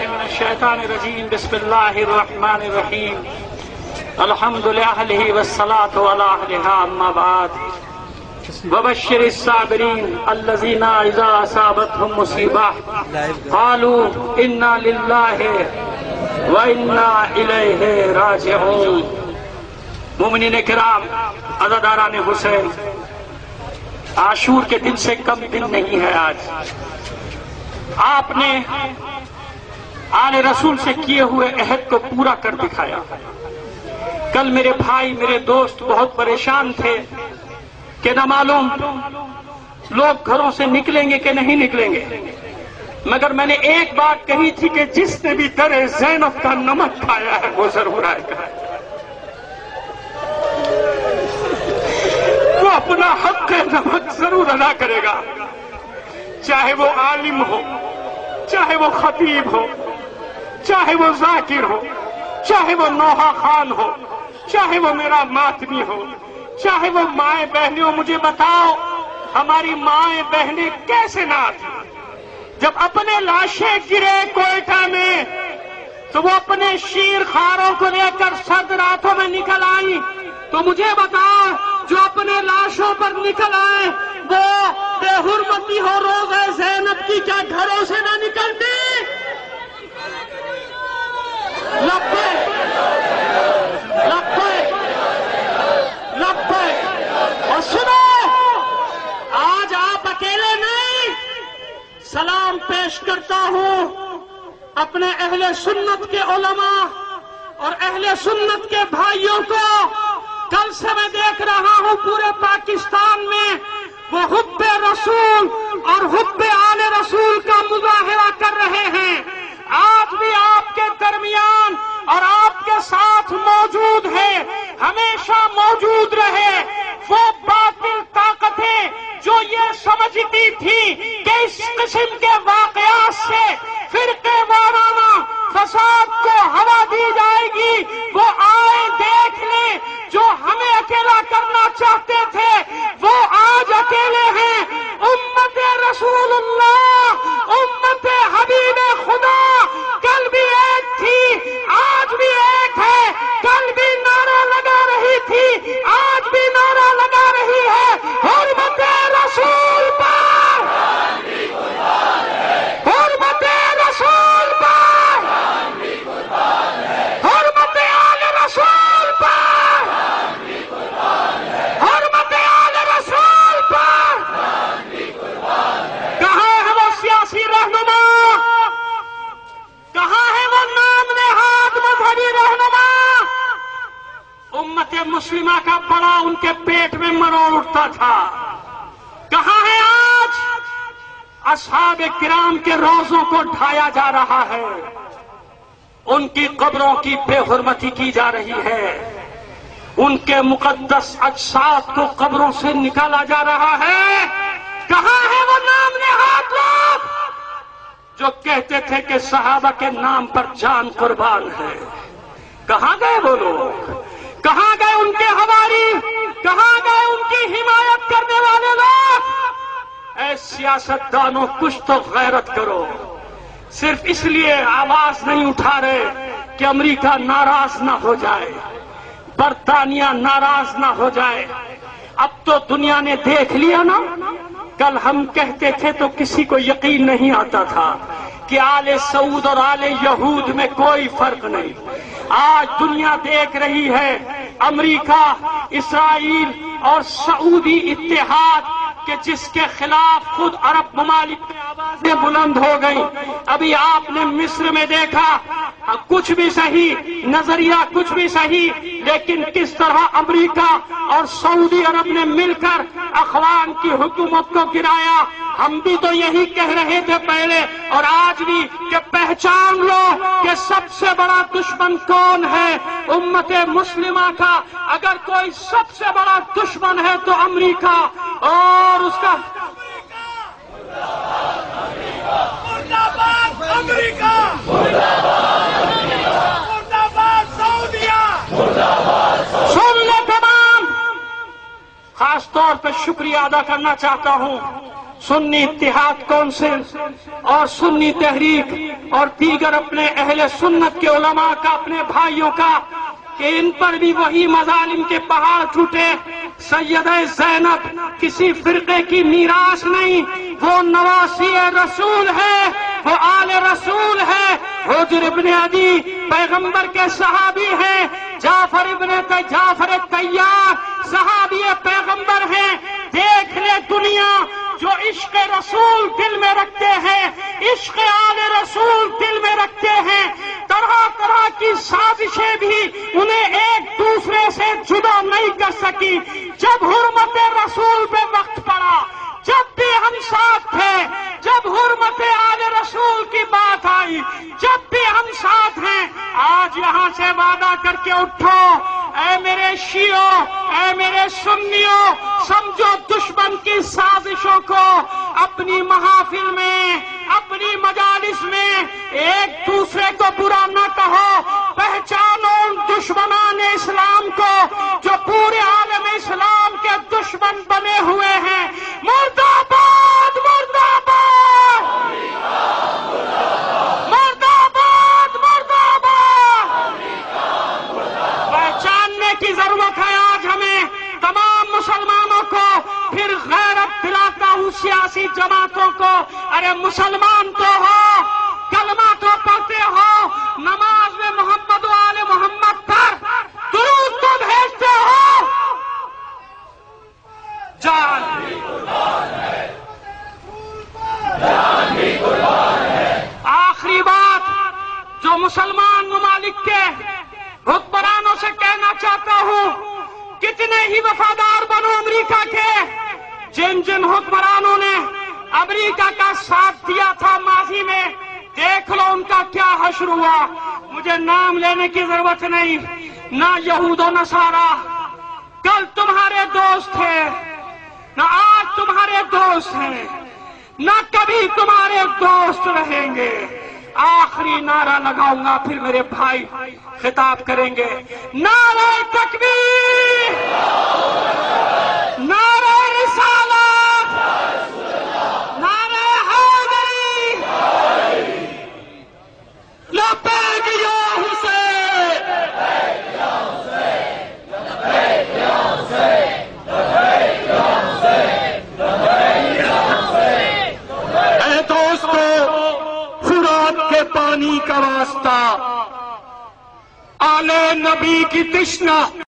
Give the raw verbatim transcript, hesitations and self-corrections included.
من الشیطان الرجیم بسم اللہ الرحمن الرحیم الحمد للہ والصلاة علی اہلہا اما بعد وبشر الصابرین الذین اذا اصابتهم مصیبہ قالوا انا للہ وانا الیہ راجعون۔ مومنین کرام، عزاداران حسین، عاشور کے دن سے کم دن نہیں ہے آج۔ آپ نے آل رسول سے کیے ہوئے عہد کو پورا کر دکھایا۔ کل میرے بھائی، میرے دوست بہت پریشان تھے کہ نہ معلوم لوگ گھروں سے نکلیں گے کہ نہیں نکلیں گے، مگر میں نے ایک بات کہی تھی کہ جس نے بھی در زینب کا نمک کھایا ہے وہ ضرور آئے گا، وہ اپنا حق نمک ضرور ادا کرے گا، چاہے وہ عالم ہو، چاہے وہ خطیب ہو، چاہے وہ ذاکر ہو، چاہے وہ نوحہ خان ہو، چاہے وہ میرا ماتمی ہو، چاہے وہ مائیں بہنیں ہو۔ مجھے بتاؤ ہماری مائیں بہنیں کیسے نہ تھی؟ جب اپنے لاشیں گرے کوئٹہ میں تو وہ اپنے شیر خاروں کو لے کر سرد راتوں میں نکل آئیں، تو مجھے بتاؤ جو اپنے لاشوں پر نکل آئے وہ بے حرمتی ہو روزہ زینب کی کیا گھروں سے نہ نکلتی؟ لبیک لبیک لبیک۔ اور سنو، آج آپ اکیلے نہیں، سلام پیش کرتا ہوں اپنے اہل سنت کے علماء اور اہل سنت کے بھائیوں کو۔ کل سے میں دیکھ رہا ہوں پورے پاکستان میں وہ حب رسول اور حب آل رسول کا مظاہرہ کر رہے ہیں۔ آج بھی آپ کے درمیان اور آپ کے ساتھ موجود ہے، ہمیشہ موجود رہے وہ باطل طاقتیں جو یہ سمجھتی تھی کہ اس قسم کے واقعات سے فرقے وارانہ فساد کو ہوا دی جائے گی، وہ آئے دیکھ لیں۔ جو ہمیں اکیلا کرنا چاہتے تھے وہ آج اکیلے ہیں۔ امت رسول اللہ، امت حبیب خدا کل بھی ایک تھی، آج بھی ایک ہے، کل بھی نعرہ لگا رہی تھی، آج بھی نعرہ لگا رہی ہے۔ حرمت رسول پر، حرمت رسول پر، حرمت آل رسول پر، حرمت آل رسول پر۔ کہاں ہے وہ سیاسی رہنما؟ کہاں ہے وہ نام نہاد مذہبی رہنما؟ امت مسلمہ کا بڑا ان کے پیٹ میں مروڑ اٹھتا تھا۔ کہاں ہے آج؟ اصحاب کرام کے روزوں کو ڈھایا جا رہا ہے، ان کی قبروں کی بے حرمتی کی جا رہی ہے، ان کے مقدس اجساد کو قبروں سے نکالا جا رہا ہے۔ کہاں ہے وہ نام نہاد لوگ جو کہتے تھے کہ صحابہ کے نام پر جان قربان ہے؟ کہاں گئے وہ لوگ؟ کہاں گئے ان کے حواری؟ کہاں گئے ان کی حمایت کرنے والے لوگ؟ اے سیاست دانوں، کچھ تو غیرت کرو۔ صرف اس لیے آواز نہیں اٹھا رہے کہ امریکہ ناراض نہ ہو جائے، برطانیہ ناراض نہ ہو جائے۔ اب تو دنیا نے دیکھ لیا نا، کل ہم کہتے تھے تو کسی کو یقین نہیں آتا تھا کہ آل سعود اور آل یہود میں کوئی فرق نہیں۔ آج دنیا دیکھ رہی ہے امریکہ، اسرائیل اور سعودی اتحاد کہ جس کے خلاف خود عرب ممالک میں آوازیں بلند ہو گئیں۔ ابھی آپ نے مصر میں دیکھا، کچھ بھی صحیح، نظریہ کچھ بھی صحیح، لیکن کس طرح امریکہ اور سعودی عرب نے مل کر اخوان کی حکومت کو گرایا۔ ہم بھی تو یہی کہہ رہے تھے پہلے اور آج بھی کہ پہچان لو کہ سب سے بڑا دشمن کون ہے امت مسلمہ کا۔ اگر کوئی سب سے بڑا دشمن ہے تو امریکہ اور اس کا امریکہ، سن لے تمام۔ خاص طور پہ شکریہ ادا کرنا چاہتا ہوں سنی اتحاد کونسل اور سنی تحریک اور دیگر اپنے اہل سنت کے علماء کا، اپنے بھائیوں کا، کہ ان پر بھی وہی مظالم کے پہاڑ ٹوٹے۔ سیدہ زینب کسی فرقے کی میراث نہیں، وہ نواسی رسول ہے، وہ آل رسول ہے۔ حجر ابن عدی پیغمبر کے صحابی ہیں، جعفر ابن جعفر طیار صحابی پیغمبر ہیں۔ دیکھ لے دنیا، جو عشق رسول دل میں رکھتے ہیں، عشق آل رسول دل میں رکھتے ہیں، طرح طرح کی سازشیں بھی انہیں ایک دوسرے سے جدا نہیں کر سکی۔ جب حرمت رسول پہ وقت پڑا، جب بھی ہم ساتھ تھے، جب حرمت آل رسول کی بات آئی، جب بھی ہم ساتھ ہیں۔ آج یہاں سے وعدہ کر کے اٹھو، اے میرے شیعوں، اے میرے سنیوں، سمجھو دشمن کی سازشوں کو اپنی محافل میں، اپنی مجالس میں ایک دوسرے کو برا نہ کہو۔ پہچانو ان دشمنان اسلام کو جو پورے عالم اسلام کے دشمن بنے ہوئے ہیں۔ مرد آباد، مرد آباد، مرد آباد، مرد آباد۔ پہچاننے کی ضرورت ہے آج ہمیں تمام مسلمانوں کو، پھر غیرت دلاتا ہوں سیاسی جماعتوں کو، ارے مسلمان تو ہو، کلمہ تو پڑھتے ہو، نماز میں محمد و آل محمد پر درود تو بھیجتے ہو۔ جان بھی قربان ہے، جان بھی قربان ہے۔ آخری بات جو مسلمان ممالک کے حکمرانوں سے کہنا چاہتا ہوں، کتنے ہی وفادار بنو امریکہ کے، جن جن حکمرانوں نے امریکہ کا ساتھ دیا تھا ماضی میں، دیکھ لو ان کا کیا حشر ہوا۔ مجھے نام لینے کی ضرورت نہیں، نہ یہود و نصارہ کل تمہارے دوست تھے، نہ آج تمہارے دوست ہیں، نہ کبھی تمہارے دوست رہیں گے۔ آخری نعرہ لگاؤں گا، پھر میرے بھائی خطاب کریں گے۔ نعرہ تکبیر، نعرہ رسالت، نعرہ حیدری، لبیک یا حسین، اے دوستو، فرات کے پانی کا واسطہ، آل نبی کی تشنا